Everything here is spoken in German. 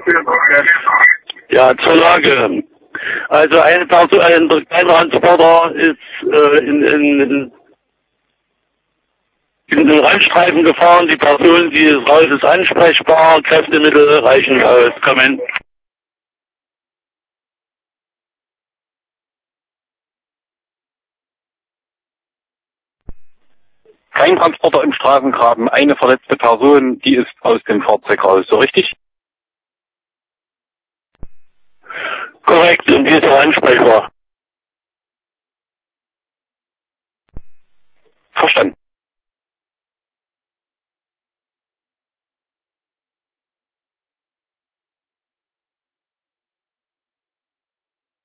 Ja, zur Lage. Also eine Person, ein Kleintransporter ist in den Randstreifen gefahren. Die Person, die ist raus, ist ansprechbar. Kräftemittel reichen aus. Kommen. Kein Transporter im Straßengraben, eine verletzte Person, die ist aus dem Fahrzeug raus, so richtig? Korrekt, und die ist auch ansprechbar.